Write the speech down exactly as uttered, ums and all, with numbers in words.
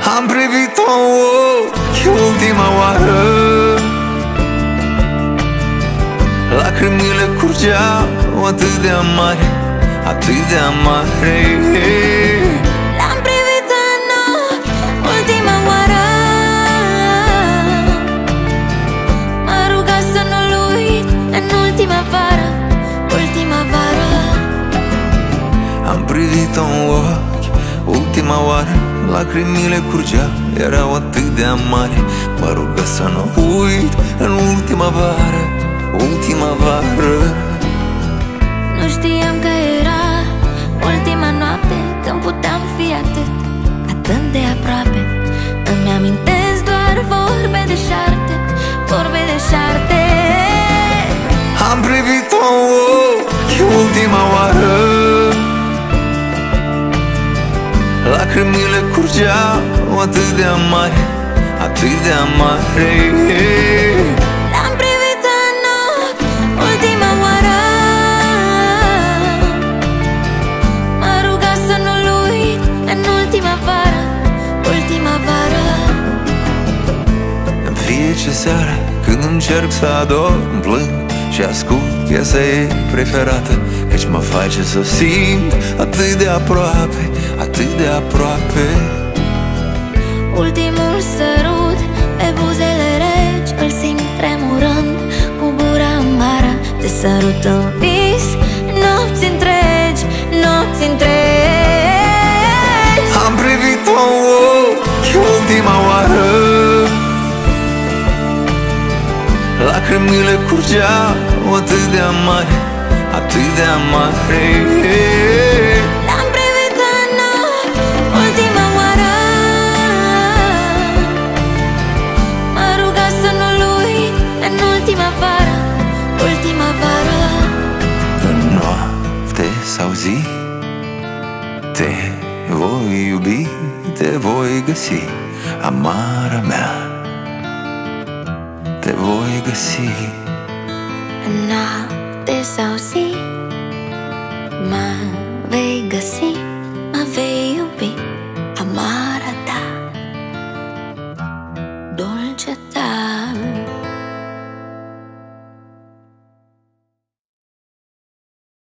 Am privit-o în ochi ultima oară, lacrimile curgeau atât de amare, atât de amare. L-am privit în ochi ultima oară, m-a rugat să nu-l uit în ultima vară, ultima vară. Am privit-o în ochi ultima oară, lacrimile curgeau, erau atât de amare. Mă rugă să nu uit în ultima vară, ultima vară. Nu știam că era ultima noapte, când puteam fi atât, atât de aproape. Îmi amintesc doar vorbe de șarte, vorbe de șarte. Am privit-o în ochi ultima oară, lacrimile curgeau atât de amare, atât de amare. L-am privit în ochi ultima oară, m-a rugat să nu-l uit în ultima vară, ultima vară. În fiecare seară când încerc să adorm, plâng și ascult piesa ei preferată, căci mă face să simt atât de aproape, atât de aproape. Ultimul sărut pe buzele reci, îl simt tremurând cu gura amară. Te sărut în vis, nopți întregi, nopți întregi. Am privit-o în ochi ultima oară, lacrimile curgeau atât de amare, atât de amare. L-am privit în ochi ultima oară, m-a rugat să nu-l uit în ultima vară, ultima vară. În noapte sau zi te voi iubi, te voi găsi, amara mea, te voi găsi. În noapte sau zi mă vei găsi.